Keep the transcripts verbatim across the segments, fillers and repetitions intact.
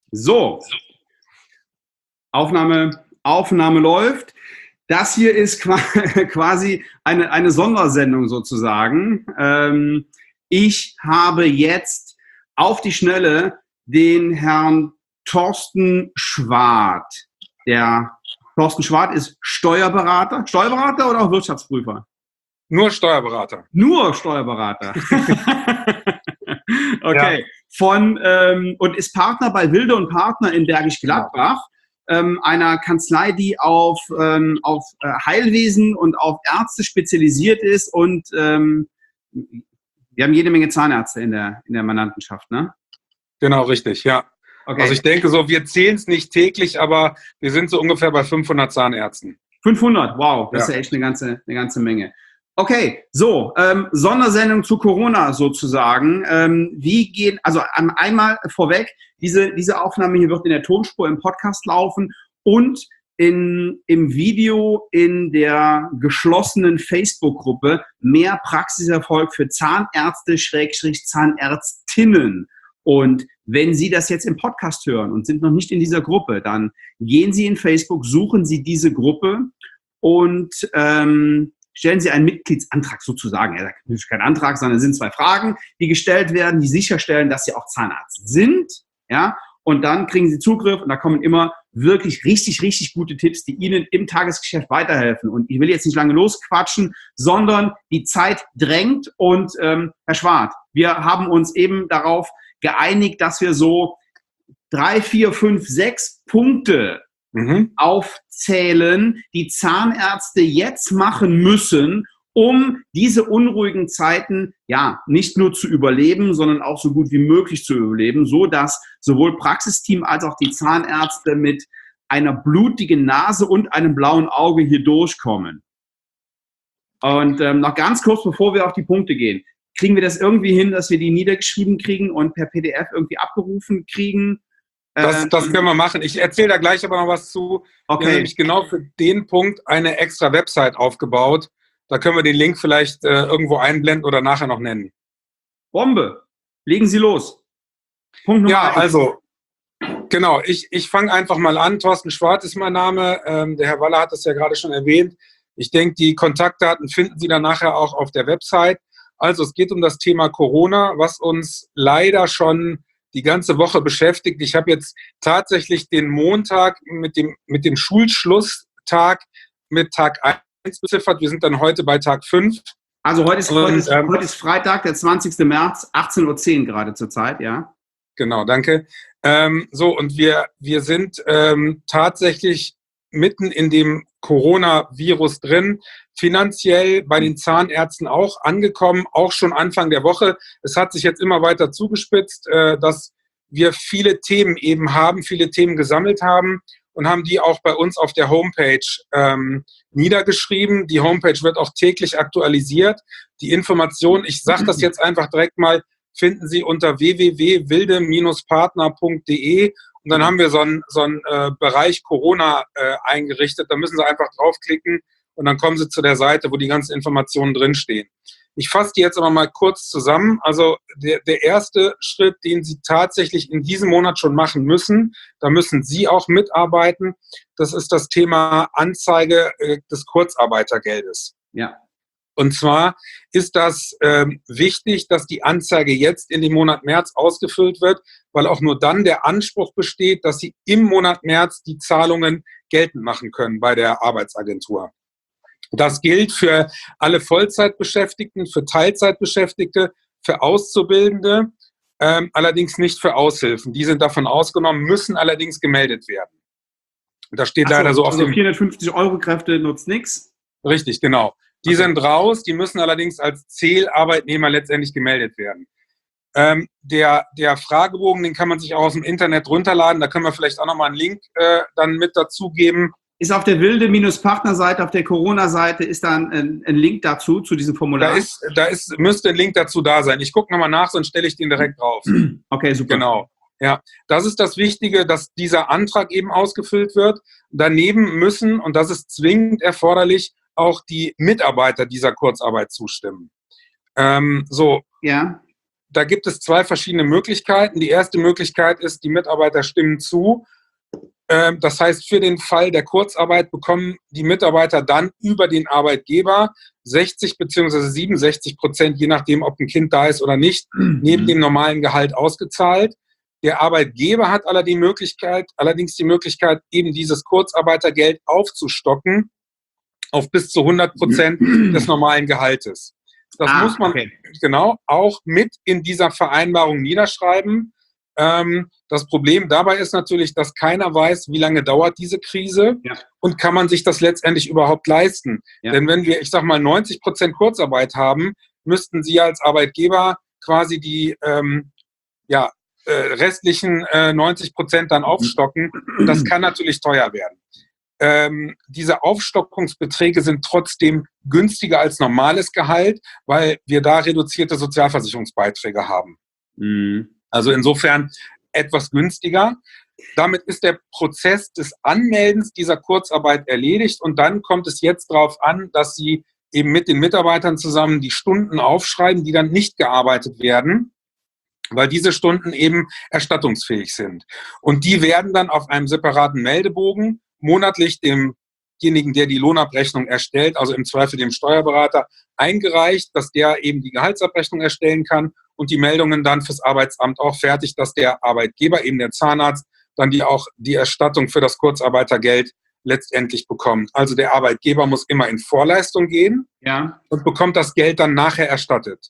So, Aufnahme, Aufnahme läuft. Das hier ist quasi eine, eine Sondersendung sozusagen. Ähm, ich habe jetzt auf die Schnelle den Herrn Thorsten Schwart. Der Thorsten Schwart ist Steuerberater. Steuerberater oder auch Wirtschaftsprüfer? Nur Steuerberater. Nur Steuerberater. Okay. Ja. Von, ähm, und ist Partner bei Wilde und Partner in Bergisch Gladbach, ja. ähm, einer Kanzlei, die auf, ähm, auf äh, Heilwesen und auf Ärzte spezialisiert ist. Und ähm, wir haben jede Menge Zahnärzte in der, in der Mandantenschaft, ne? Genau, richtig, ja. Okay. Also ich denke so, wir zählen es nicht täglich, aber wir sind so ungefähr bei fünfhundert Zahnärzten. fünfhundert, wow, das ja. ist ja echt eine ganze, eine ganze Menge. Okay, so, ähm, Sondersendung zu Corona sozusagen. Ähm, wie gehen, also einmal vorweg, diese, diese Aufnahme hier wird in der Tonspur im Podcast laufen und in, im Video in der geschlossenen Facebook-Gruppe Mehr Praxiserfolg für Zahnärzte, Schrägstrich Zahnärztinnen. Und wenn Sie das jetzt im Podcast hören und sind noch nicht in dieser Gruppe, dann gehen Sie in Facebook, suchen Sie diese Gruppe und ähm, stellen Sie einen Mitgliedsantrag sozusagen. Er sagt nicht kein Antrag, sondern es sind zwei Fragen, die gestellt werden, die sicherstellen, dass Sie auch Zahnarzt sind. Ja, und dann kriegen Sie Zugriff und da kommen immer wirklich richtig, richtig gute Tipps, die Ihnen im Tagesgeschäft weiterhelfen. Und ich will jetzt nicht lange losquatschen, sondern die Zeit drängt. Und ähm, Herr Schwart, wir haben uns eben darauf geeinigt, dass wir so drei, vier, fünf, sechs Punkte Mhm. aufzählen, die Zahnärzte jetzt machen müssen, um diese unruhigen Zeiten ja nicht nur zu überleben, sondern auch so gut wie möglich zu überleben, so dass sowohl Praxisteam als auch die Zahnärzte mit einer blutigen Nase und einem blauen Auge hier durchkommen. Und ähm, noch ganz kurz, bevor wir auf die Punkte gehen, kriegen wir das irgendwie hin, dass wir die niedergeschrieben kriegen und per P D F irgendwie abgerufen kriegen? Das, das können wir machen. Ich erzähle da gleich aber noch was zu. Okay. Wir haben nämlich genau für den Punkt eine extra Website aufgebaut. Da können wir den Link vielleicht äh, irgendwo einblenden oder nachher noch nennen. Bombe. Legen Sie los. Punkt Nummer Ja, eins. Also, genau. Ich, ich fange einfach mal an. Thorsten Schwart ist mein Name. Ähm, der Herr Waller hat das ja gerade schon erwähnt. Ich denke, die Kontaktdaten finden Sie dann nachher auch auf der Website. Also, es geht um das Thema Corona, was uns leider schon die ganze Woche beschäftigt. Ich habe jetzt tatsächlich den Montag mit dem, mit dem Schulschlusstag mit Tag eins beziffert. Wir sind dann heute bei Tag fünf. Also heute ist, Und, heute ist, ähm, heute ist Freitag, der zwanzigster März, achtzehn Uhr zehn gerade zur Zeit, ja? Genau, danke. Ähm, so, und wir, wir sind ähm, tatsächlich mitten in dem Coronavirus drin, finanziell bei den Zahnärzten auch angekommen, auch schon Anfang der Woche. Es hat sich jetzt immer weiter zugespitzt, äh, dass wir viele Themen eben haben, viele Themen gesammelt haben und haben die auch bei uns auf der Homepage ähm, niedergeschrieben. Die Homepage wird auch täglich aktualisiert. Die Informationen, ich sage das jetzt einfach direkt mal, finden Sie unter w w w punkt wilde Bindestrich partner punkt de. Und dann haben wir so einen, so einen äh, Bereich Corona äh, eingerichtet. Da müssen Sie einfach draufklicken und dann kommen Sie zu der Seite, wo die ganzen Informationen drinstehen. Ich fasse die jetzt aber mal kurz zusammen. Also der, der erste Schritt, den Sie tatsächlich in diesem Monat schon machen müssen, da müssen Sie auch mitarbeiten, das ist das Thema Anzeige äh, des Kurzarbeitergeldes. Ja. Und zwar ist das ähm, wichtig, dass die Anzeige jetzt in dem Monat März ausgefüllt wird, weil auch nur dann der Anspruch besteht, dass Sie im Monat März die Zahlungen geltend machen können bei der Arbeitsagentur. Das gilt für alle Vollzeitbeschäftigten, für Teilzeitbeschäftigte, für Auszubildende, ähm, allerdings nicht für Aushilfen. Die sind davon ausgenommen, müssen allerdings gemeldet werden. Da steht Ach so, leider so auf also dem... vierhundertfünfzig Euro Kräfte nutzt nichts? Richtig, genau. Die Okay. sind raus, die müssen allerdings als Zählarbeitnehmer letztendlich gemeldet werden. Ähm, der, der Fragebogen, den kann man sich auch aus dem Internet runterladen. Da können wir vielleicht auch nochmal einen Link äh, dann mit dazugeben. Ist auf der Wilde-Partner-Seite, auf der Corona-Seite, ist da ein, ein Link dazu, zu diesem Formular? Da, ist, da ist, müsste ein Link dazu da sein. Ich gucke nochmal nach, sonst stelle ich den direkt drauf. Okay, super. Genau. Ja, das ist das Wichtige, dass dieser Antrag eben ausgefüllt wird. Daneben müssen, und das ist zwingend erforderlich, auch die Mitarbeiter dieser Kurzarbeit zustimmen. Ähm, so. Ja. da gibt es zwei verschiedene Möglichkeiten. Die erste Möglichkeit ist, die Mitarbeiter stimmen zu. Das heißt, für den Fall der Kurzarbeit bekommen die Mitarbeiter dann über den Arbeitgeber sechzig bzw. siebenundsechzig Prozent, je nachdem, ob ein Kind da ist oder nicht, neben dem normalen Gehalt ausgezahlt. Der Arbeitgeber hat allerdings die Möglichkeit, allerdings die Möglichkeit, eben dieses Kurzarbeitergeld aufzustocken auf bis zu hundert Prozent des normalen Gehaltes. Das ah, muss man okay. genau auch mit in dieser Vereinbarung niederschreiben. Ähm, das Problem dabei ist natürlich, dass keiner weiß, wie lange dauert diese Krise ja. und kann man sich das letztendlich überhaupt leisten. Ja. Denn wenn wir, ich sag mal, neunzig Prozent Kurzarbeit haben, müssten Sie als Arbeitgeber quasi die ähm, ja, äh, restlichen äh, neunzig Prozent dann aufstocken. Das kann natürlich teuer werden. Ähm, diese Aufstockungsbeträge sind trotzdem günstiger als normales Gehalt, weil wir da reduzierte Sozialversicherungsbeiträge haben. Mhm. Also insofern etwas günstiger. Damit ist der Prozess des Anmeldens dieser Kurzarbeit erledigt und dann kommt es jetzt darauf an, dass Sie eben mit den Mitarbeitern zusammen die Stunden aufschreiben, die dann nicht gearbeitet werden, weil diese Stunden eben erstattungsfähig sind. Und die werden dann auf einem separaten Meldebogen monatlich demjenigen, der die Lohnabrechnung erstellt, also im Zweifel dem Steuerberater, eingereicht, dass der eben die Gehaltsabrechnung erstellen kann und die Meldungen dann fürs Arbeitsamt auch fertig, dass der Arbeitgeber, eben der Zahnarzt, dann die auch die Erstattung für das Kurzarbeitergeld letztendlich bekommt. Also der Arbeitgeber muss immer in Vorleistung gehen ja. und bekommt das Geld dann nachher erstattet.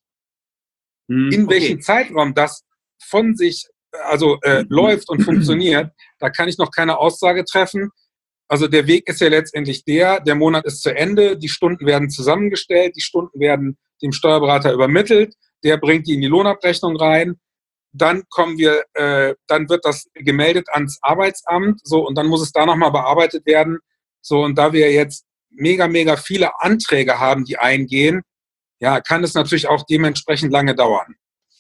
Hm, in welchem okay. Zeitraum das von sich also äh, läuft und funktioniert, da kann ich noch keine Aussage treffen. Also der Weg ist ja letztendlich der, der Monat ist zu Ende, die Stunden werden zusammengestellt, die Stunden werden dem Steuerberater übermittelt, der bringt die in die Lohnabrechnung rein, dann kommen wir, äh, dann wird das gemeldet ans Arbeitsamt, so, und dann muss es da nochmal bearbeitet werden, so, und da wir jetzt mega, mega viele Anträge haben, die eingehen, ja, kann es natürlich auch dementsprechend lange dauern.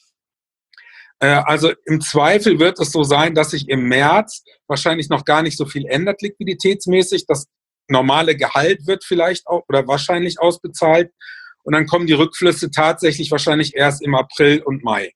Äh, also im Zweifel wird es so sein, dass sich im März wahrscheinlich noch gar nicht so viel ändert liquiditätsmäßig. Das normale Gehalt wird vielleicht auch oder wahrscheinlich ausbezahlt. Und dann kommen die Rückflüsse tatsächlich wahrscheinlich erst im April und Mai.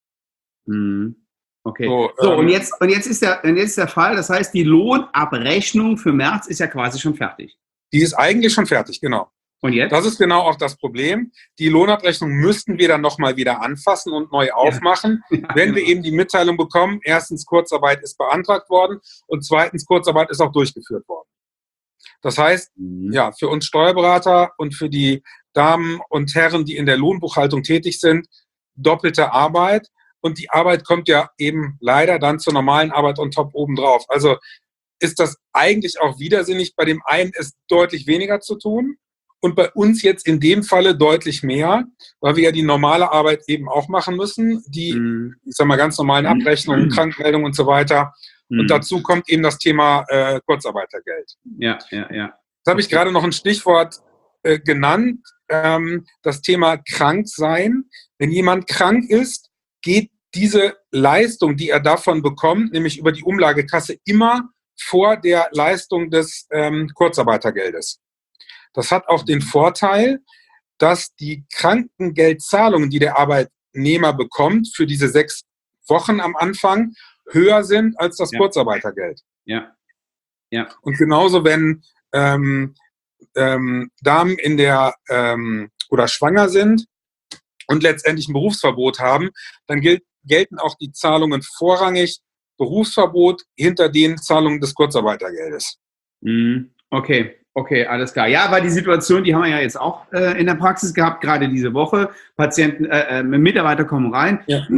Okay. So, so ähm, und, jetzt, und, jetzt ist der, und jetzt ist der Fall, das heißt, die Lohnabrechnung für März ist ja quasi schon fertig. Die ist eigentlich schon fertig, genau. Und jetzt? Das ist genau auch das Problem. Die Lohnabrechnung müssten wir dann nochmal wieder anfassen und neu aufmachen, ja. Ja, wenn genau. wir eben die Mitteilung bekommen, erstens, Kurzarbeit ist beantragt worden und zweitens, Kurzarbeit ist auch durchgeführt worden. Das heißt, mhm. ja, für uns Steuerberater und für die Damen und Herren, die in der Lohnbuchhaltung tätig sind, doppelte Arbeit. Und die Arbeit kommt ja eben leider dann zur normalen Arbeit on top obendrauf. Also ist das eigentlich auch widersinnig. Bei dem einen ist deutlich weniger zu tun und bei uns jetzt in dem Falle deutlich mehr, weil wir ja die normale Arbeit eben auch machen müssen, die, mhm. ich sag mal, ganz normalen Abrechnungen, mhm. Krankmeldungen und so weiter. Mhm. Und dazu kommt eben das Thema äh, Kurzarbeitergeld. Ja, ja, ja. Jetzt habe ich gerade noch ein Stichwort äh, genannt, ähm, das Thema Kranksein. Wenn jemand krank ist, geht diese Leistung, die er davon bekommt, nämlich über die Umlagekasse, immer vor der Leistung des ähm, Kurzarbeitergeldes. Das hat auch den Vorteil, dass die Krankengeldzahlungen, die der Arbeitnehmer bekommt für diese sechs Wochen am Anfang, höher sind als das ja. Kurzarbeitergeld. Ja. Ja. Und genauso, wenn ähm, ähm, Damen in der ähm, oder schwanger sind und letztendlich ein Berufsverbot haben, dann gilt, gelten auch die Zahlungen vorrangig Berufsverbot hinter den Zahlungen des Kurzarbeitergeldes. Okay, okay, alles klar. Ja, aber die Situation, die haben wir ja jetzt auch äh, in der Praxis gehabt, gerade diese Woche. Patienten, äh, äh, Mitarbeiter kommen rein ja.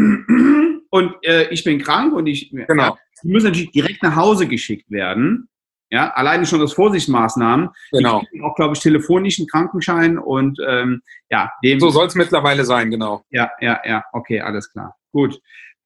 und äh, ich bin krank und ich genau. ja, die müssen natürlich direkt nach Hause geschickt werden. Ja, alleine schon aus Vorsichtsmaßnahmen. Genau. Die kriegen auch, glaube ich, telefonischen Krankenschein und ähm, ja, dem. So soll es mittlerweile sein, genau. Ja, ja, ja, okay, alles klar. Gut.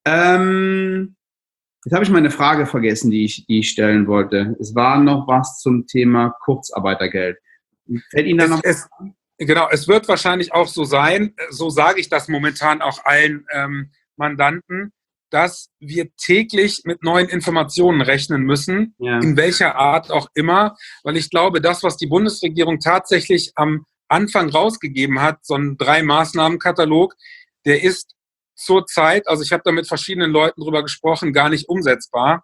Ähm, jetzt habe ich meine Frage vergessen, die ich, die ich stellen wollte. Es war noch was zum Thema Kurzarbeitergeld. Fällt Ihnen da es, noch es, Genau, es wird wahrscheinlich auch so sein, so sage ich das momentan auch allen ähm, Mandanten, dass wir täglich mit neuen Informationen rechnen müssen, ja. in welcher Art auch immer, weil ich glaube, das, was die Bundesregierung tatsächlich am Anfang rausgegeben hat, so ein Drei-Maßnahmen-Katalog, der ist zurzeit, also ich habe da mit verschiedenen Leuten drüber gesprochen, gar nicht umsetzbar.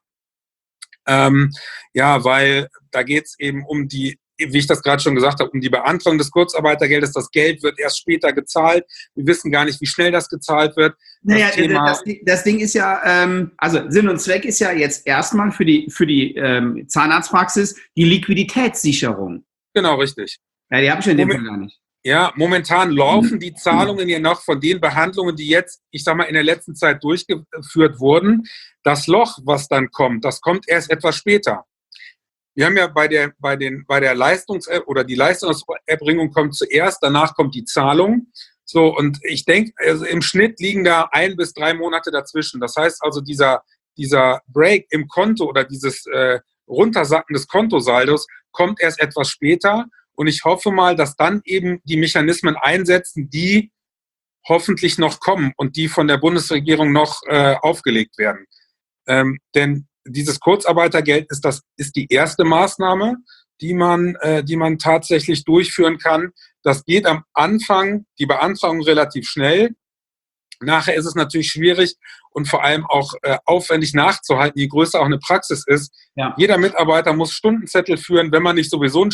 Ähm, ja, weil da geht es eben um die, wie ich das gerade schon gesagt habe, um die Beantragung des Kurzarbeitergeldes. Das Geld wird erst später gezahlt. Wir wissen gar nicht, wie schnell das gezahlt wird. Das Naja, Thema, das, das Ding ist ja, ähm, also Sinn und Zweck ist ja jetzt erstmal für die, für die ähm, Zahnarztpraxis die Liquiditätssicherung. genau, richtig. Ja, die habe ich in dem Moment, Fall gar nicht. ja, momentan laufen die Zahlungen ja noch von den Behandlungen, die jetzt, ich sag mal, in der letzten Zeit durchgeführt wurden. Das Loch, was dann kommt, das kommt erst etwas später. Wir haben ja bei der, bei den, bei der Leistungs- oder die Leistungserbringung kommt zuerst, danach kommt die Zahlung. So, und ich denke, also im Schnitt liegen da ein bis drei Monate dazwischen. Das heißt also, dieser, dieser Break im Konto oder dieses äh, Runtersacken des Kontosaldos kommt erst etwas später. Und ich hoffe mal, dass dann eben die Mechanismen einsetzen, die hoffentlich noch kommen und die von der Bundesregierung noch äh, aufgelegt werden. Ähm, denn dieses Kurzarbeitergeld ist das ist die erste Maßnahme, die man äh, die man tatsächlich durchführen kann. Das geht am Anfang die Beantragung relativ schnell. Nachher ist es natürlich schwierig und vor allem auch äh, aufwendig nachzuhalten, je größer auch eine Praxis ist. Ja. Jeder Mitarbeiter muss Stundenzettel führen. Wenn man nicht sowieso ein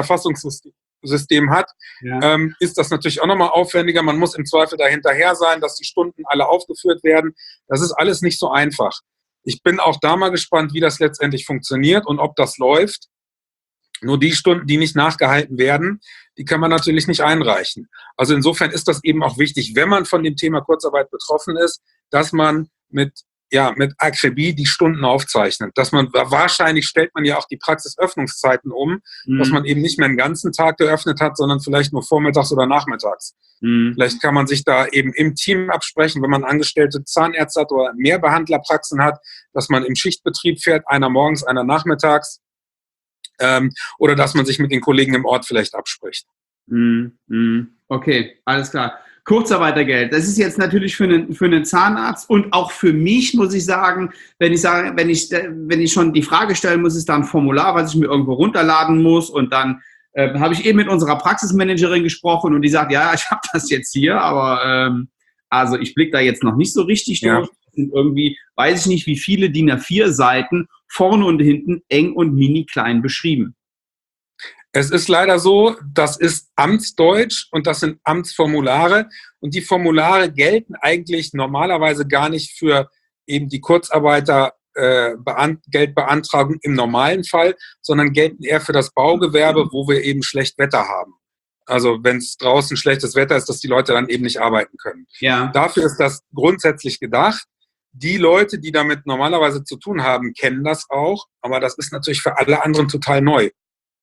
Stundenerfassungssystem hat, Ja. ähm, ist das natürlich auch nochmal aufwendiger. Man muss im Zweifel dahinterher sein, dass die Stunden alle aufgeführt werden. Das ist alles nicht so einfach. Ich bin auch da mal gespannt, wie das letztendlich funktioniert und ob das läuft. Nur die Stunden, die nicht nachgehalten werden, die kann man natürlich nicht einreichen. Also insofern ist das eben auch wichtig, wenn man von dem Thema Kurzarbeit betroffen ist, dass man mit, ja, mit Akribie die Stunden aufzeichnet. Dass man, wahrscheinlich stellt man ja auch die Praxisöffnungszeiten um, mhm. dass man eben nicht mehr den ganzen Tag geöffnet hat, sondern vielleicht nur vormittags oder nachmittags. Mhm. Vielleicht kann man sich da eben im Team absprechen, wenn man angestellte Zahnärzte hat oder mehr Behandlerpraxen hat, dass man im Schichtbetrieb fährt, einer morgens, einer nachmittags. Ähm, oder dass man sich mit den Kollegen im Ort vielleicht abspricht. Okay, alles klar. Kurzarbeitergeld, das ist jetzt natürlich für einen, für einen Zahnarzt und auch für mich, muss ich sagen, wenn ich sage, wenn ich, wenn ich schon die Frage stellen muss, ist da ein Formular, was ich mir irgendwo runterladen muss und dann äh, habe ich eben mit unserer Praxismanagerin gesprochen und die sagt, ja, ich habe das jetzt hier, aber ähm, also ich blicke da jetzt noch nicht so richtig durch. Ja. Das sind irgendwie, weiß ich nicht, wie viele D I N A vier Seiten vorne und hinten eng und mini klein beschrieben. Es ist leider so, das ist Amtsdeutsch und das sind Amtsformulare und die Formulare gelten eigentlich normalerweise gar nicht für eben die Kurzarbeiter äh, Geldbeantragung im normalen Fall, sondern gelten eher für das Baugewerbe, wo wir eben schlecht Wetter haben. Also wenn es draußen schlechtes Wetter ist, dass die Leute dann eben nicht arbeiten können. Ja. Dafür ist das grundsätzlich gedacht. Die Leute, die damit normalerweise zu tun haben, kennen das auch, aber das ist natürlich für alle anderen total neu.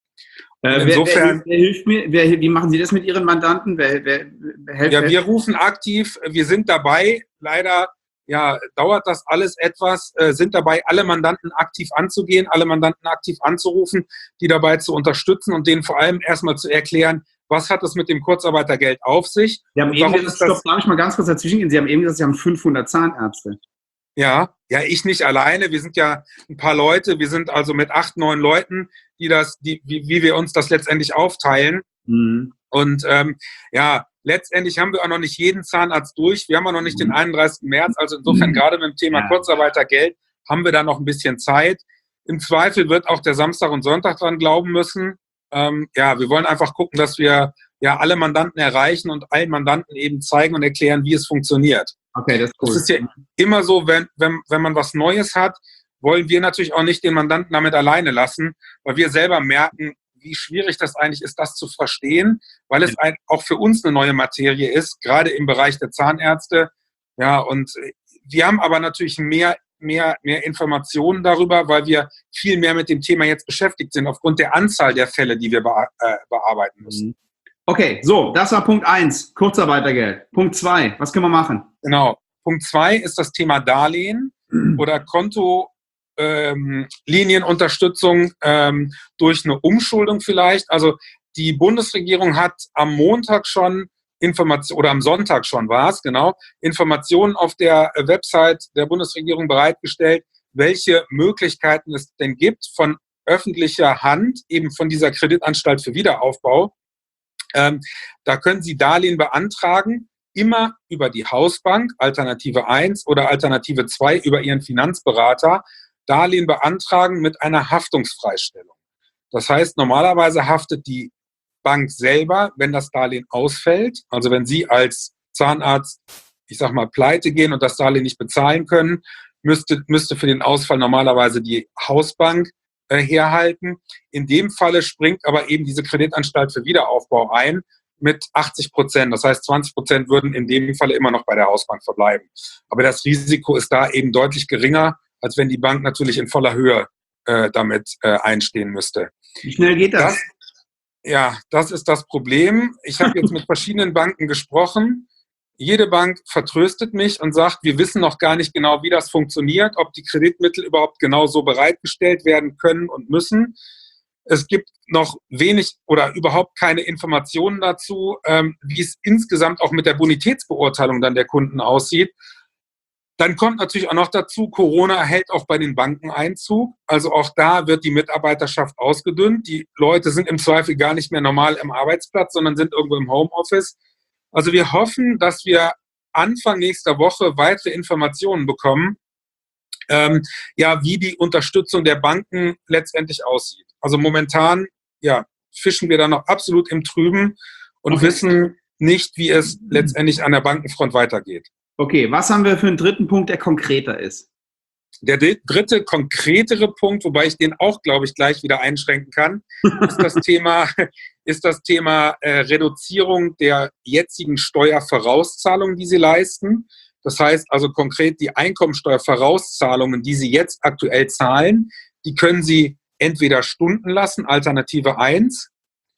Äh, insofern, wer, wer, wer hilft mir? Wer, wie machen Sie das mit Ihren Mandanten? Wer, wer, wer helft, ja, wir rufen aktiv, wir sind dabei. Leider ja, dauert das alles etwas, äh, sind dabei, alle Mandanten aktiv anzugehen, alle Mandanten aktiv anzurufen, die dabei zu unterstützen und denen vor allem erstmal zu erklären, was hat es mit dem Kurzarbeitergeld auf sich? Sie haben eben gesagt, stopp, darf ich mal ganz kurz dazwischen gehen? Sie haben eben gesagt, Sie haben fünfhundert Zahnärzte. Ja, ja, ich nicht alleine. Wir sind ja ein paar Leute. Wir sind also mit acht, neun Leuten, die das, die, wie, wie wir uns das letztendlich aufteilen. Mhm. Und ähm, ja, letztendlich haben wir auch noch nicht jeden Zahnarzt durch. Wir haben auch noch nicht mhm. den einunddreißigsten März. Also insofern mhm. gerade mit dem Thema ja. Kurzarbeitergeld haben wir da noch ein bisschen Zeit. Im Zweifel wird auch der Samstag und Sonntag dran glauben müssen. Ähm, ja, wir wollen einfach gucken, dass wir ja alle Mandanten erreichen und allen Mandanten eben zeigen und erklären, wie es funktioniert. Okay, das ist cool. Es ist ja immer so, wenn, wenn, wenn man was Neues hat, wollen wir natürlich auch nicht den Mandanten damit alleine lassen, weil wir selber merken, wie schwierig das eigentlich ist, das zu verstehen, weil es ein, auch für uns eine neue Materie ist, gerade im Bereich der Zahnärzte. Ja, und wir haben aber natürlich mehr, mehr, mehr Informationen darüber, weil wir viel mehr mit dem Thema jetzt beschäftigt sind, aufgrund der Anzahl der Fälle, die wir bea- äh, bearbeiten müssen. Okay, so, das war Punkt eins, Kurzarbeitergeld. Punkt zwei, was können wir machen? Genau. Punkt zwei ist das Thema Darlehen oder Kontolinienunterstützung ähm, durch eine Umschuldung vielleicht. Also die Bundesregierung hat am Montag schon Informationen, oder am Sonntag schon war es, genau, Informationen auf der Website der Bundesregierung bereitgestellt, welche Möglichkeiten es denn gibt von öffentlicher Hand, eben von dieser Kreditanstalt für Wiederaufbau. Ähm, da können Sie Darlehen beantragen. immer über die Hausbank, Alternative eins oder Alternative zwei über ihren Finanzberater Darlehen beantragen mit einer Haftungsfreistellung. Das heißt, normalerweise haftet die Bank selber, wenn das Darlehen ausfällt. Also wenn Sie als Zahnarzt, ich sag mal, pleite gehen und das Darlehen nicht bezahlen können, müsste, müsste für den Ausfall normalerweise die Hausbank äh, herhalten. In dem Falle springt aber eben diese Kreditanstalt für Wiederaufbau ein mit achtzig Prozent. Das heißt, zwanzig Prozent würden in dem Falle immer noch bei der Hausbank verbleiben. Aber das Risiko ist da eben deutlich geringer, als wenn die Bank natürlich in voller Höhe äh, damit äh, einstehen müsste. Wie schnell geht das? das ja, das ist das Problem. Ich habe jetzt mit verschiedenen Banken gesprochen. Jede Bank vertröstet mich und sagt, wir wissen noch gar nicht genau, wie das funktioniert, ob die Kreditmittel überhaupt genau so bereitgestellt werden können und müssen. Es gibt noch wenig oder überhaupt keine Informationen dazu, ähm, wie es insgesamt auch mit der Bonitätsbeurteilung dann der Kunden aussieht. Dann kommt natürlich auch noch dazu, Corona hält auch bei den Banken Einzug. Also auch da wird die Mitarbeiterschaft ausgedünnt. Die Leute sind im Zweifel gar nicht mehr normal im Arbeitsplatz, sondern sind irgendwo im Homeoffice. Also wir hoffen, dass wir Anfang nächster Woche weitere Informationen bekommen, ähm, ja, wie die Unterstützung der Banken letztendlich aussieht. Also momentan, ja, fischen wir da noch absolut im Trüben und okay. wissen nicht, wie es letztendlich an der Bankenfront weitergeht. Okay, was haben wir für einen dritten Punkt, der konkreter ist? Der dritte, konkretere Punkt, wobei ich den auch, glaube ich, gleich wieder einschränken kann, ist das Thema, ist das Thema äh, Reduzierung der jetzigen Steuervorauszahlungen, die Sie leisten. Das heißt also konkret, die Einkommensteuervorauszahlungen, die Sie jetzt aktuell zahlen, die können Sie entweder stunden lassen, Alternative eins,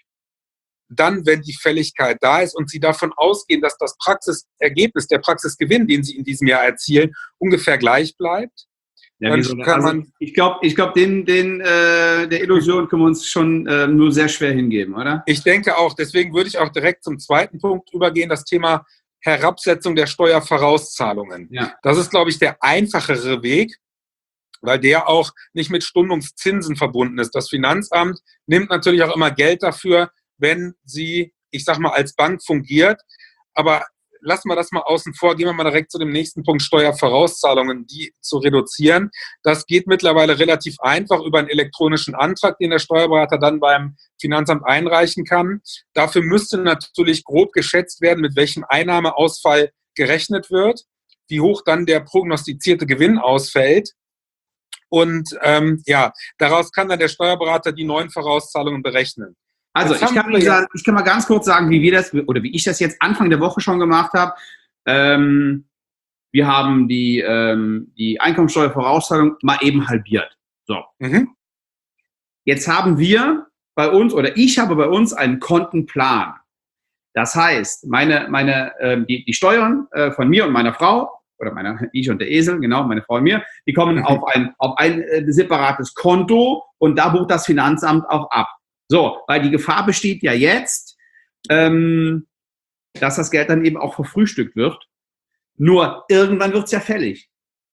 dann, wenn die Fälligkeit da ist und Sie davon ausgehen, dass das Praxisergebnis, der Praxisgewinn, den Sie in diesem Jahr erzielen, ungefähr gleich bleibt. Ja, dann kann man, also ich glaube, ich glaub, den, den, äh, der Illusion können wir uns schon äh, nur sehr schwer hingeben, oder? Ich denke auch, deswegen würde ich auch direkt zum zweiten Punkt übergehen, das Thema Herabsetzung der Steuervorauszahlungen. Ja. Das ist, glaube ich, der einfachere Weg, weil der auch nicht mit Stundungszinsen verbunden ist. Das Finanzamt nimmt natürlich auch immer Geld dafür, wenn sie, ich sag mal, als Bank fungiert. Aber lassen wir das mal außen vor, gehen wir mal direkt zu dem nächsten Punkt, Steuervorauszahlungen, die zu reduzieren. Das geht mittlerweile relativ einfach über einen elektronischen Antrag, den der Steuerberater dann beim Finanzamt einreichen kann. Dafür müsste natürlich grob geschätzt werden, mit welchem Einnahmeausfall gerechnet wird, wie hoch dann der prognostizierte Gewinn ausfällt. Und ähm, ja, daraus kann dann der Steuerberater die neuen Vorauszahlungen berechnen. Also ich kann, mal, ich kann mal ganz kurz sagen, wie wir das oder wie ich das jetzt Anfang der Woche schon gemacht habe. Ähm, wir haben die, ähm, die Einkommensteuervorauszahlung mal eben halbiert. So. Mhm. Jetzt haben wir bei uns oder ich habe bei uns einen Kontenplan. Das heißt, meine, meine, äh, die, die Steuern äh, von mir und meiner Frau oder meiner, ich und der Esel, genau, meine Frau und mir, die kommen mhm. auf ein, auf ein äh, separates Konto und da bucht das Finanzamt auch ab. So, weil die Gefahr besteht ja jetzt, ähm, dass das Geld dann eben auch verfrühstückt wird. Nur irgendwann wird es ja fällig.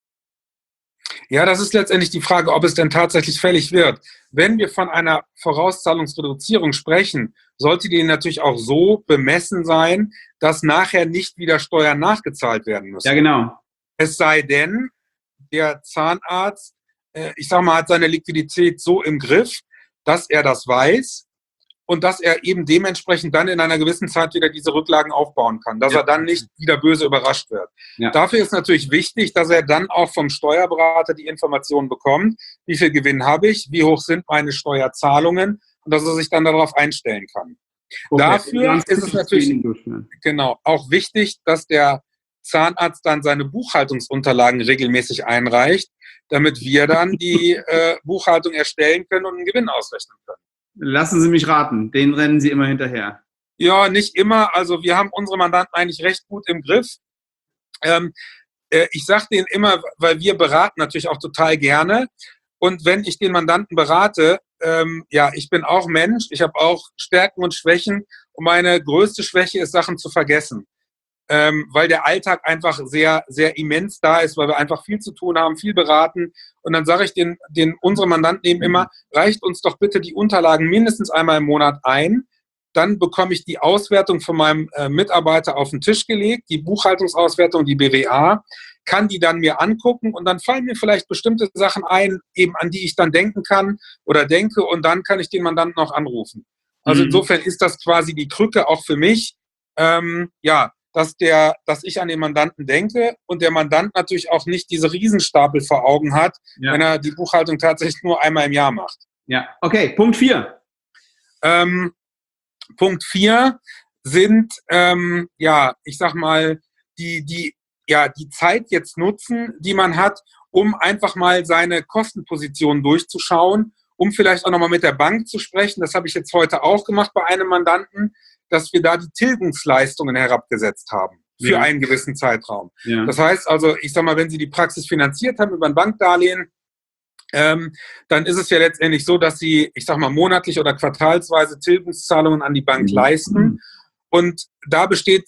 Ja, das ist letztendlich die Frage, ob es denn tatsächlich fällig wird. Wenn wir von einer Vorauszahlungsreduzierung sprechen, sollte die natürlich auch so bemessen sein, dass nachher nicht wieder Steuern nachgezahlt werden müssen. Ja, genau. Es sei denn, der Zahnarzt, äh, ich sag mal, hat seine Liquidität so im Griff, dass er das weiß und dass er eben dementsprechend dann in einer gewissen Zeit wieder diese Rücklagen aufbauen kann, dass ja. er dann nicht wieder böse überrascht wird. Ja. Dafür ist natürlich wichtig, dass er dann auch vom Steuerberater die Informationen bekommt, wie viel Gewinn habe ich, wie hoch sind meine Steuerzahlungen und dass er sich dann darauf einstellen kann. Okay. Dafür ist es natürlich genau auch wichtig, dass der Zahnarzt dann seine Buchhaltungsunterlagen regelmäßig einreicht, damit wir dann die äh, Buchhaltung erstellen können und einen Gewinn ausrechnen können. Lassen Sie mich raten, den rennen Sie immer hinterher. Ja, nicht immer. Also wir haben unsere Mandanten eigentlich recht gut im Griff. Ähm, äh, ich sage denen immer, weil wir beraten natürlich auch total gerne. Und wenn ich den Mandanten berate, ähm, ja, ich bin auch Mensch, ich habe auch Stärken und Schwächen. Und meine größte Schwäche ist, Sachen zu vergessen. Ähm, weil der Alltag einfach sehr, sehr immens da ist, weil wir einfach viel zu tun haben, viel beraten. Und dann sage ich den, den unsere Mandanten eben immer, reicht uns doch bitte die Unterlagen mindestens einmal im Monat ein, dann bekomme ich die Auswertung von meinem äh, Mitarbeiter auf den Tisch gelegt, die Buchhaltungsauswertung, die B W A, kann die dann mir angucken und dann fallen mir vielleicht bestimmte Sachen ein, eben an die ich dann denken kann oder denke und dann kann ich den Mandanten auch anrufen. Also Mhm. insofern ist das quasi die Krücke auch für mich, ähm, ja, dass der, dass ich an den Mandanten denke und der Mandant natürlich auch nicht diese Riesenstapel vor Augen hat, Ja. wenn er die Buchhaltung tatsächlich nur einmal im Jahr macht. Ja, okay, Punkt vier. Ähm, Punkt vier sind, ähm, ja, ich sag mal, die, die, ja, die Zeit jetzt nutzen, die man hat, um einfach mal seine Kostenposition durchzuschauen, um vielleicht auch nochmal mit der Bank zu sprechen. Das habe ich jetzt heute auch gemacht bei einem Mandanten, dass wir da die Tilgungsleistungen herabgesetzt haben für Ja. einen gewissen Zeitraum. Ja. Das heißt also, ich sag mal, wenn Sie die Praxis finanziert haben über ein Bankdarlehen, Ähm, dann ist es ja letztendlich so, dass Sie, ich sag mal, monatlich oder quartalsweise Tilgungszahlungen an die Bank leisten. Und da besteht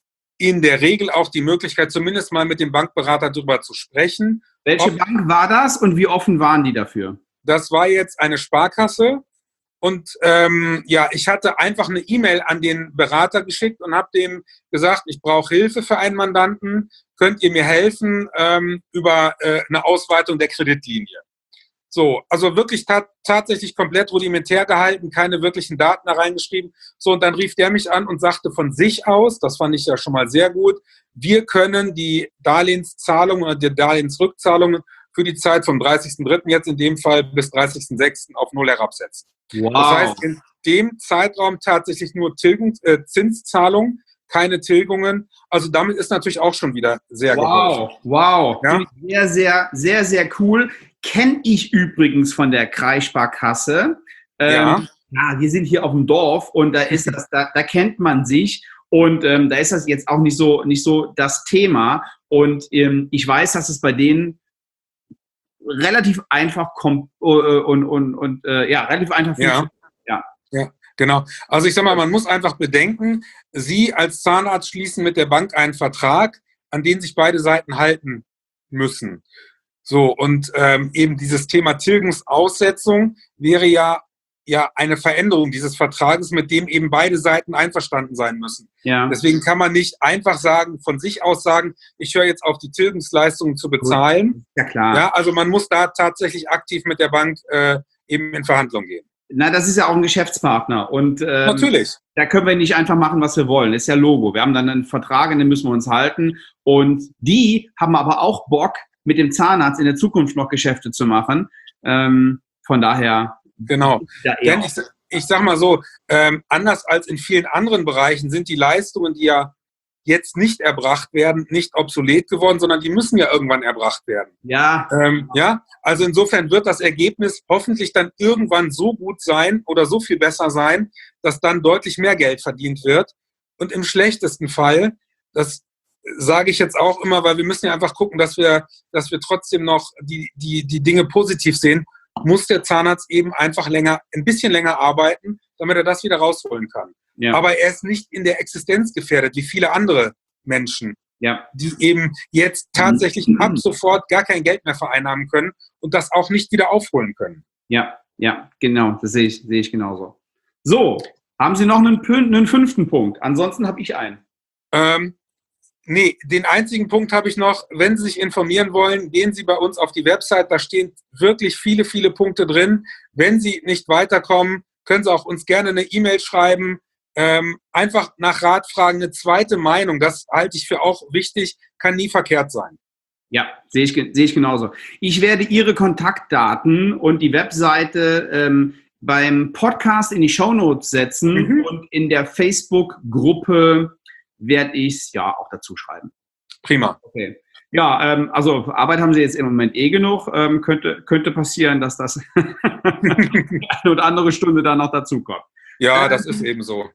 in der Regel auch die Möglichkeit, zumindest mal mit dem Bankberater darüber zu sprechen. Welche Ob, Bank war das und wie offen waren die dafür? das war jetzt eine Sparkasse. Und ähm, ja, ich hatte einfach eine E-Mail an den Berater geschickt und habe dem gesagt, ich brauche Hilfe für einen Mandanten. Könnt ihr mir helfen ähm, über äh, eine Ausweitung der Kreditlinie? So, also wirklich ta- tatsächlich komplett rudimentär gehalten, keine wirklichen Daten da reingeschrieben. So, und dann rief der mich an und sagte von sich aus, das fand ich ja schon mal sehr gut, wir können die Darlehenszahlungen oder die Darlehensrückzahlungen für die Zeit vom dreißigsten dritten jetzt in dem Fall bis dreißigsten sechsten auf null herabsetzen. Wow. Das heißt, in dem Zeitraum tatsächlich nur Tilgung, äh, Zinszahlungen, keine Tilgungen. Also damit ist natürlich auch schon wieder sehr Wow, geholfen. wow. Ja? Finde ich sehr, sehr, sehr, sehr cool. Kenne ich übrigens von der Kreissparkasse. Ähm, Ja. ja, wir sind hier auf dem Dorf und da ist das, da, da kennt man sich und ähm, da ist das jetzt auch nicht so, nicht so das Thema. Und ähm, ich weiß, dass es bei denen relativ einfach kommt äh, und, und, und äh, ja, relativ einfach Ja. funktioniert. Ja. Ja, genau. Also ich sag mal, man muss einfach bedenken, Sie als Zahnarzt schließen mit der Bank einen Vertrag, an den sich beide Seiten halten müssen. So, und ähm, eben dieses Thema Tilgungsaussetzung wäre ja, ja eine Veränderung dieses Vertrages, mit dem eben beide Seiten einverstanden sein müssen. Ja. Deswegen kann man nicht einfach sagen, von sich aus sagen, ich höre jetzt auf, die Tilgungsleistungen zu bezahlen. Ja, klar. Ja, also man muss da tatsächlich aktiv mit der Bank äh, eben in Verhandlung gehen. Na, das ist ja auch ein Geschäftspartner und ähm, Natürlich. Da können wir nicht einfach machen, was wir wollen. Das ist ja Logo. Wir haben dann einen Vertrag, an den müssen wir uns halten. Und die haben aber auch Bock, mit dem Zahnarzt in der Zukunft noch Geschäfte zu machen. Ähm, von daher. Genau. Da Denn ich, ich sag mal so, ähm, anders als in vielen anderen Bereichen sind die Leistungen, die ja jetzt nicht erbracht werden, nicht obsolet geworden, sondern die müssen ja irgendwann erbracht werden. Ja. Ähm, ja, also insofern wird das Ergebnis hoffentlich dann irgendwann so gut sein oder so viel besser sein, dass dann deutlich mehr Geld verdient wird. Und im schlechtesten Fall, das sage ich jetzt auch immer, weil wir müssen ja einfach gucken, dass wir, dass wir trotzdem noch die, die, die Dinge positiv sehen, muss der Zahnarzt eben einfach länger, ein bisschen länger arbeiten, damit er das wieder rausholen kann. Ja. Aber er ist nicht in der Existenz gefährdet, wie viele andere Menschen, ja. die eben jetzt tatsächlich ab sofort gar kein Geld mehr vereinnahmen können und das auch nicht wieder aufholen können. Ja, ja, genau, das sehe ich, sehe ich genauso. So, haben Sie noch einen, einen fünften Punkt? Ansonsten habe ich einen. Ähm, nee, den einzigen Punkt habe ich noch. Wenn Sie sich informieren wollen, gehen Sie bei uns auf die Website. Da stehen wirklich viele, viele Punkte drin. Wenn Sie nicht weiterkommen, können Sie auch uns gerne eine E-Mail schreiben. Ähm, einfach nach Rat fragen, eine zweite Meinung, das halte ich für auch wichtig, kann nie verkehrt sein. Ja, sehe ich, sehe ich genauso. Ich werde Ihre Kontaktdaten und die Webseite ähm, beim Podcast in die Shownotes setzen mhm. und in der Facebook-Gruppe werde ich es ja auch dazu schreiben. Prima. Okay. Ja, ähm, also Arbeit haben Sie jetzt im Moment eh genug. Ähm, könnte, könnte passieren, dass das eine oder andere Stunde da noch dazu kommt. Ja, das ist eben so.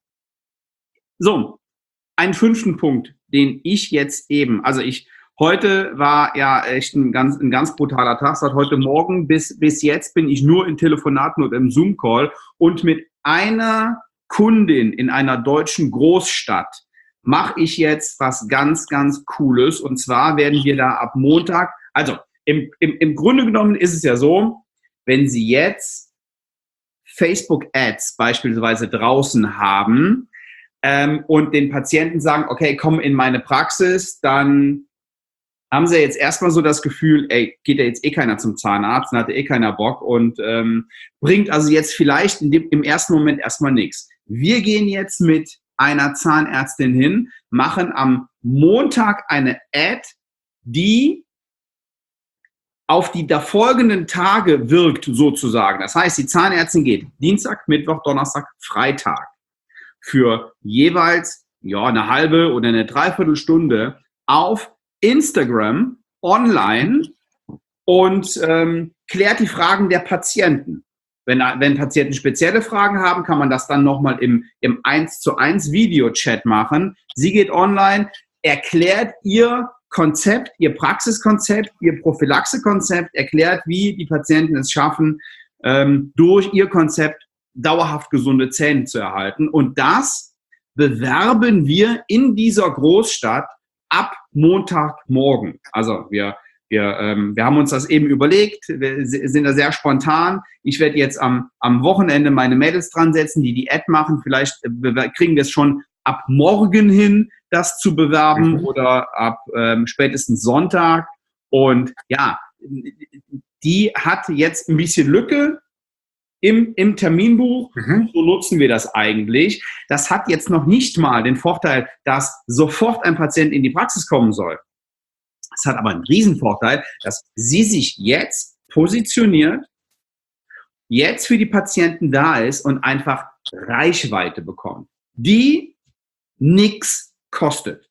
So, einen fünften Punkt, den ich jetzt eben, also ich, heute war ja echt ein ganz, ein ganz brutaler Tag. Seit heute Morgen bis, bis jetzt bin ich nur in Telefonaten und im Zoom-Call und mit einer Kundin in einer deutschen Großstadt mache ich jetzt was ganz, ganz Cooles. Und zwar werden wir da ab Montag, also im, im, im Grunde genommen ist es ja so, wenn Sie jetzt Facebook-Ads beispielsweise draußen haben ähm, und den Patienten sagen, okay, komm in meine Praxis, dann haben sie jetzt erstmal so das Gefühl, ey, geht ja jetzt eh keiner zum Zahnarzt, dann hat eh keiner Bock und ähm, bringt also jetzt vielleicht in dem, im ersten Moment erstmal nichts. Wir gehen jetzt mit einer Zahnärztin hin, machen am Montag eine Ad, die auf die folgenden Tage wirkt sozusagen. Das heißt, die Zahnärztin geht Dienstag, Mittwoch, Donnerstag, Freitag für jeweils ja, eine halbe oder eine Dreiviertelstunde auf Instagram online und ähm, klärt die Fragen der Patienten. Wenn, wenn Patienten spezielle Fragen haben, kann man das dann nochmal im, im eins zu eins Videochat machen. Sie geht online, erklärt ihr Konzept, ihr Praxiskonzept, ihr Prophylaxekonzept, erklärt, wie die Patienten es schaffen, ähm, durch ihr Konzept dauerhaft gesunde Zähne zu erhalten. Und das bewerben wir in dieser Großstadt ab Montagmorgen. Also wir, wir, ähm, wir haben uns das eben überlegt, wir sind da sehr spontan. Ich werde jetzt am, am Wochenende meine Mädels dran setzen, die die Ad machen. Vielleicht äh, kriegen wir es schon ab morgen hin, das zu bewerben mhm. oder ab ähm, spätestens Sonntag. Und ja, die hat jetzt ein bisschen Lücke im, im Terminbuch. Mhm. So nutzen wir das eigentlich. Das hat jetzt noch nicht mal den Vorteil, dass sofort ein Patient in die Praxis kommen soll. Es hat aber einen Riesenvorteil, dass sie sich jetzt positioniert, jetzt für die Patienten da ist und einfach Reichweite bekommt, die nichts kostet.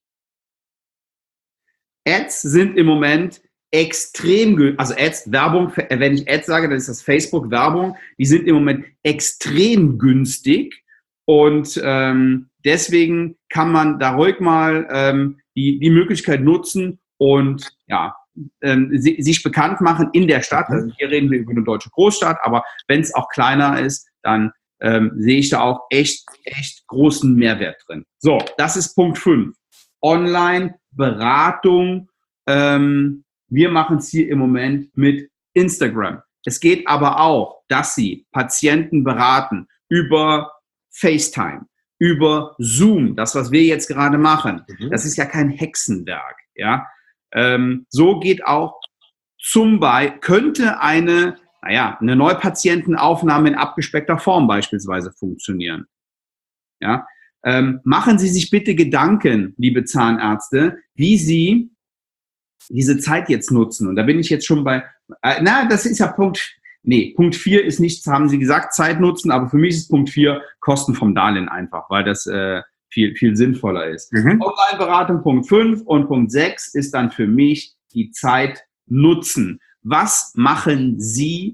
Ads sind im Moment extrem günstig, also Ads, Werbung, wenn ich Ads sage, dann ist das Facebook-Werbung, die sind im Moment extrem günstig und ähm, deswegen kann man da ruhig mal ähm, die, die Möglichkeit nutzen und ja, ähm, sich bekannt machen in der Stadt. Also hier reden wir über eine deutsche Großstadt, aber wenn es auch kleiner ist, dann ähm, sehe ich da auch echt, echt großen Mehrwert drin. So, das ist Punkt fünf. Online-Beratung. Ähm, wir machen es hier im Moment mit Instagram. Es geht aber auch, dass Sie Patienten beraten über FaceTime, über Zoom, das, was wir jetzt gerade machen. Mhm. Das ist ja kein Hexenwerk. Ja? Ähm, so geht auch zum Beispiel, könnte eine, naja, eine Neupatientenaufnahme in abgespeckter Form beispielsweise funktionieren. Ja? Ähm, machen Sie sich bitte Gedanken, liebe Zahnärzte, wie Sie diese Zeit jetzt nutzen. Und da bin ich jetzt schon bei, äh, na, das ist ja Punkt, nee, Punkt vier ist nichts, haben Sie gesagt, Zeit nutzen, aber für mich ist Punkt vier Kosten vom Darlehen einfach, weil das äh, viel, viel sinnvoller ist. Mhm. Online-Beratung Punkt fünf und Punkt sechs ist dann für mich die Zeit nutzen. Was machen Sie,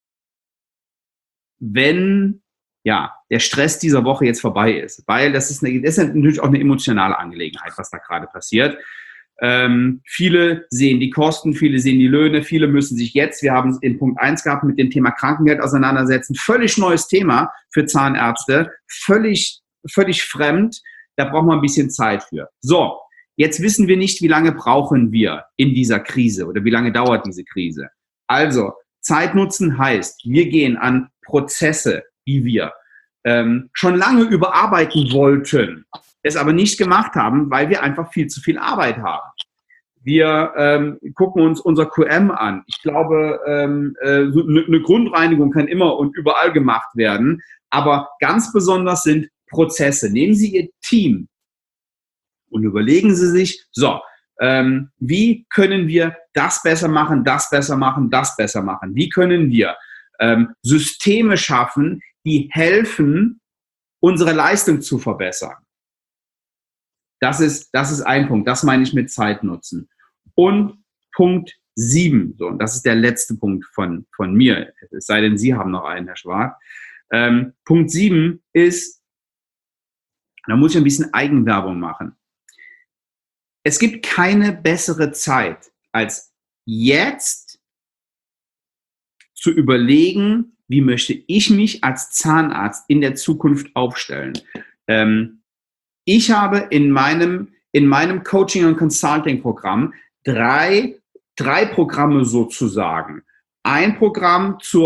wenn ja, der Stress dieser Woche jetzt vorbei ist? Weil das ist, eine, das ist natürlich auch eine emotionale Angelegenheit, was da gerade passiert. Ähm, viele sehen die Kosten, viele sehen die Löhne, viele müssen sich jetzt, wir haben es in Punkt eins gehabt, mit dem Thema Krankengeld auseinandersetzen. Völlig neues Thema für Zahnärzte, völlig, völlig fremd. Da brauchen wir ein bisschen Zeit für. So, jetzt wissen wir nicht, wie lange brauchen wir in dieser Krise oder wie lange dauert diese Krise. Also, Zeit nutzen heißt, wir gehen an Prozesse, die wir ähm, schon lange überarbeiten wollten, es aber nicht gemacht haben, weil wir einfach viel zu viel Arbeit haben. Wir ähm, gucken uns unser Q M an. Ich glaube, ähm, äh, so eine, eine Grundreinigung kann immer und überall gemacht werden, aber ganz besonders sind Prozesse. Nehmen Sie Ihr Team und überlegen Sie sich, so, ähm, wie können wir das besser machen, das besser machen, das besser machen? Wie können wir ähm, Systeme schaffen, die helfen, unsere Leistung zu verbessern? Das ist, das ist ein Punkt. Das meine ich mit Zeit nutzen. Und Punkt sieben, so, und das ist der letzte Punkt von, von mir, es sei denn, Sie haben noch einen, Herr Schwarz. Ähm, Punkt sieben ist, da muss ich ein bisschen Eigenwerbung machen. Es gibt keine bessere Zeit, als jetzt zu überlegen, wie möchte ich mich als Zahnarzt in der Zukunft aufstellen. Ähm, Ich habe in meinem, in meinem Coaching- und Consulting-Programm drei, drei Programme sozusagen. Ein Programm zur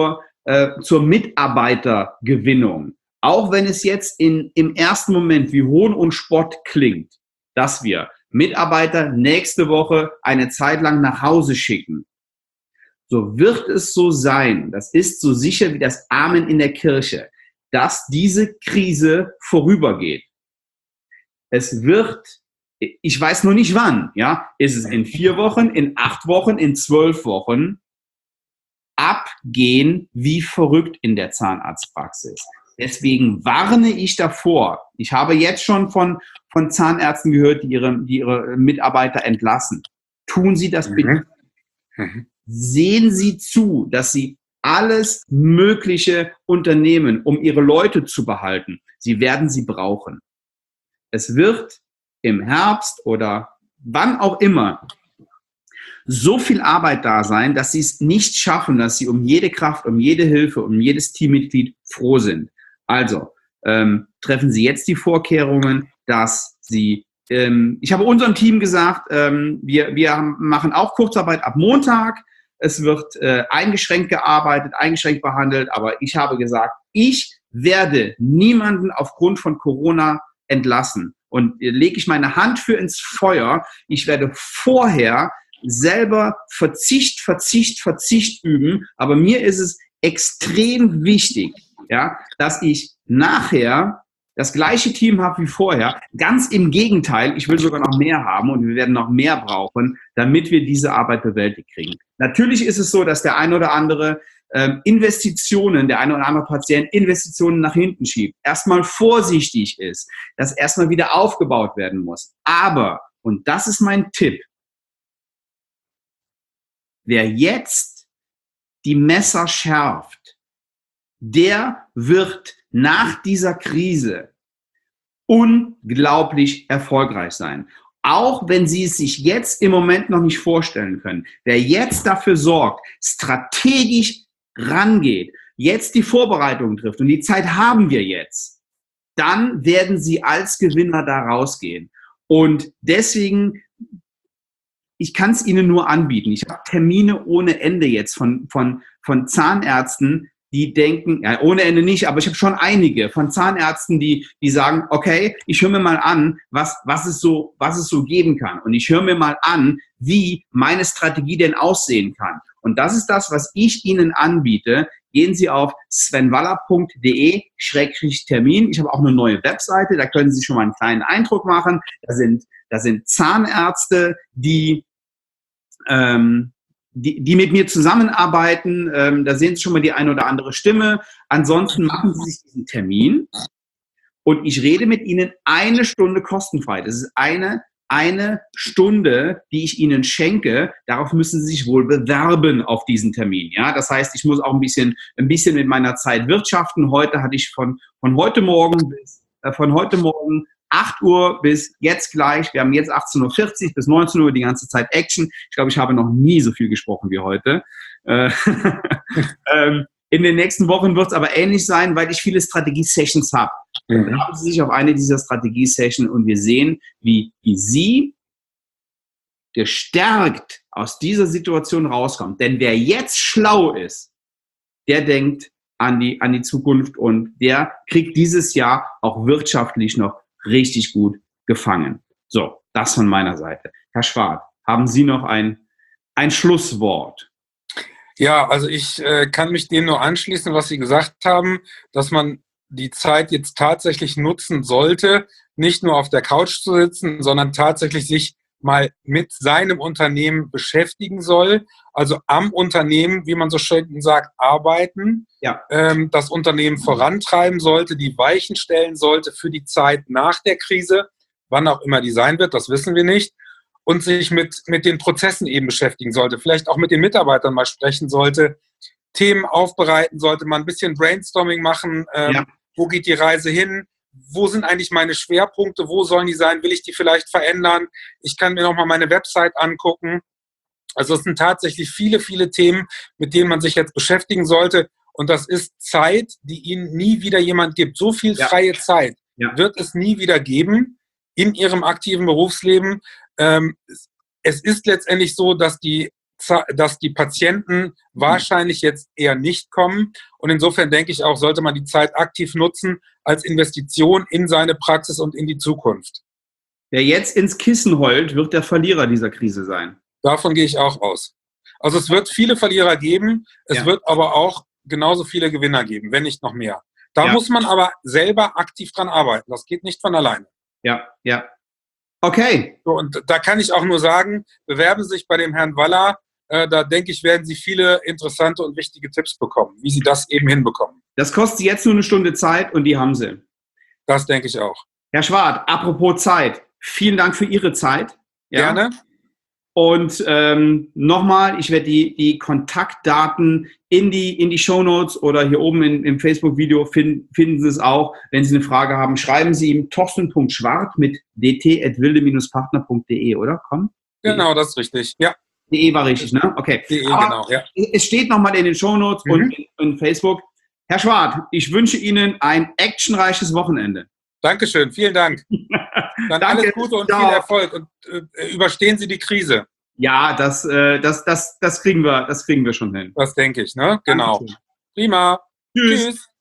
äh, zur Mitarbeitergewinnung, auch wenn es jetzt in, im ersten Moment wie Hohn und Spott klingt, dass wir Mitarbeiter nächste Woche eine Zeit lang nach Hause schicken, so wird es so sein, das ist so sicher wie das Amen in der Kirche, dass diese Krise vorübergeht. Es wird, ich weiß noch nicht wann, ja, ist es in vier Wochen, in acht Wochen, in zwölf Wochen, abgehen wie verrückt in der Zahnarztpraxis. Deswegen warne ich davor. Ich habe jetzt schon von, von Zahnärzten gehört, die ihre, die ihre Mitarbeiter entlassen. Tun Sie das bitte. Mhm. Sehen Sie zu, dass Sie alles Mögliche unternehmen, um Ihre Leute zu behalten. Sie werden sie brauchen. Es wird im Herbst oder wann auch immer so viel Arbeit da sein, dass sie es nicht schaffen, dass sie um jede Kraft, um jede Hilfe, um jedes Teammitglied froh sind. Also ähm, treffen Sie jetzt die Vorkehrungen, dass Sie, ähm, ich habe unserem Team gesagt, ähm, wir, wir machen auch Kurzarbeit ab Montag. Es wird äh, eingeschränkt gearbeitet, eingeschränkt behandelt, aber ich habe gesagt, ich werde niemanden aufgrund von Corona entlassen. Und lege ich meine Hand für ins Feuer, ich werde vorher selber Verzicht, Verzicht, Verzicht üben, aber mir ist es extrem wichtig, ja, dass ich nachher das gleiche Team habe wie vorher. Ganz im Gegenteil, ich will sogar noch mehr haben und wir werden noch mehr brauchen, damit wir diese Arbeit bewältigt kriegen. Natürlich ist es so, dass der ein oder andere ähm, Investitionen, der eine oder andere Patient Investitionen nach hinten schiebt, erstmal vorsichtig ist, dass erstmal wieder aufgebaut werden muss. Aber, und das ist mein Tipp, wer jetzt die Messer schärft, der wird nach dieser Krise unglaublich erfolgreich sein. Auch wenn Sie es sich jetzt im Moment noch nicht vorstellen können. Wer jetzt dafür sorgt, strategisch rangeht, jetzt die Vorbereitung trifft und die Zeit haben wir jetzt, dann werden Sie als Gewinner da rausgehen. Und deswegen, ich kann es Ihnen nur anbieten. Ich habe Termine ohne Ende jetzt von, von, von Zahnärzten, die denken, ja, ohne Ende nicht, aber ich habe schon einige von Zahnärzten, die, die sagen, okay, ich höre mir mal an, was, was es so, was es so geben kann. Und ich höre mir mal an, wie meine Strategie denn aussehen kann. Und das ist das, was ich Ihnen anbiete. Gehen Sie auf svenwaller punkt de Schrägstrich Termin. Ich habe auch eine neue Webseite, da können Sie schon mal einen kleinen Eindruck machen. Da sind, da sind Zahnärzte, die, ähm, Die, die mit mir zusammenarbeiten, ähm, da sehen Sie schon mal die eine oder andere Stimme. Ansonsten machen Sie sich diesen Termin und ich rede mit Ihnen eine Stunde kostenfrei. Das ist eine, eine Stunde, die ich Ihnen schenke. Darauf müssen Sie sich wohl bewerben auf diesen Termin. Ja, das heißt, ich muss auch ein bisschen, ein bisschen mit meiner Zeit wirtschaften. Heute hatte ich von, von heute Morgen bis, äh, von heute Morgen acht Uhr bis jetzt gleich, wir haben jetzt achtzehn Uhr vierzig bis neunzehn Uhr die ganze Zeit Action. Ich glaube, ich habe noch nie so viel gesprochen wie heute. Äh, ähm, in den nächsten Wochen wird es aber ähnlich sein, weil ich viele Strategie-Sessions habe. Mhm. Dann haben Sie sich auf eine dieser Strategie-Sessions und wir sehen, wie, wie Sie gestärkt aus dieser Situation rauskommen. Denn wer jetzt schlau ist, der denkt an die, an die Zukunft und der kriegt dieses Jahr auch wirtschaftlich noch richtig gut gefangen. So, das von meiner Seite. Herr Schwab, haben Sie noch ein, ein Schlusswort? Ja, also ich äh, kann mich dem nur anschließen, was Sie gesagt haben, dass man die Zeit jetzt tatsächlich nutzen sollte, nicht nur auf der Couch zu sitzen, sondern tatsächlich sich mal mit seinem Unternehmen beschäftigen soll, also am Unternehmen, wie man so schön sagt, arbeiten, ja. ähm, das Unternehmen vorantreiben sollte, die Weichen stellen sollte für die Zeit nach der Krise, wann auch immer die sein wird, das wissen wir nicht, und sich mit, mit den Prozessen eben beschäftigen sollte, vielleicht auch mit den Mitarbeitern mal sprechen sollte, Themen aufbereiten sollte, mal ein bisschen Brainstorming machen, ähm, ja. Wo geht die Reise hin? Wo sind eigentlich meine Schwerpunkte? Wo sollen die sein? Will ich die vielleicht verändern? Ich kann mir nochmal meine Website angucken. Also es sind tatsächlich viele, viele Themen, mit denen man sich jetzt beschäftigen sollte. Und das ist Zeit, die Ihnen nie wieder jemand gibt. So viel ja. freie Zeit ja. wird es nie wieder geben in Ihrem aktiven Berufsleben. Ähm, es ist letztendlich so, dass die dass die Patienten wahrscheinlich jetzt eher nicht kommen. Und insofern denke ich auch, sollte man die Zeit aktiv nutzen als Investition in seine Praxis und in die Zukunft. Wer jetzt ins Kissen heult, wird der Verlierer dieser Krise sein. Davon gehe ich auch aus. Also es wird viele Verlierer geben, es ja. wird aber auch genauso viele Gewinner geben, wenn nicht noch mehr. Da ja. muss man aber selber aktiv dran arbeiten. Das geht nicht von alleine. Ja, ja. Okay. So, und da kann ich auch nur sagen, bewerben Sie sich bei dem Herrn Waller. Äh, da denke ich, werden Sie viele interessante und wichtige Tipps bekommen, wie Sie das eben hinbekommen. Das kostet Sie jetzt nur eine Stunde Zeit und die haben Sie. Das denke ich auch. Herr Schwart, apropos Zeit. Vielen Dank für Ihre Zeit. Ja. Gerne. Und ähm, nochmal, ich werde die, die Kontaktdaten in die, in die Shownotes oder hier oben in, im Facebook-Video finden, finden Sie es auch. Wenn Sie eine Frage haben, schreiben Sie ihm torsten punkt schwart mit d t at wilde Bindestrich partner punkt d e, oder? Komm? Genau, das ist richtig. Ja. .de war richtig, ne? Okay. .de, genau, ja. Es steht nochmal in den Shownotes mhm. und in, in Facebook. Herr Schwart, ich wünsche Ihnen ein actionreiches Wochenende. Dankeschön, vielen Dank. Dann Danke. Alles Gute und Ciao. Viel Erfolg und äh, überstehen Sie die Krise. Ja, das, äh, das, das, das kriegen wir, das kriegen wir schon hin. Das denke ich, ne? Genau. Dankeschön. Prima. Tschüss. Tschüss.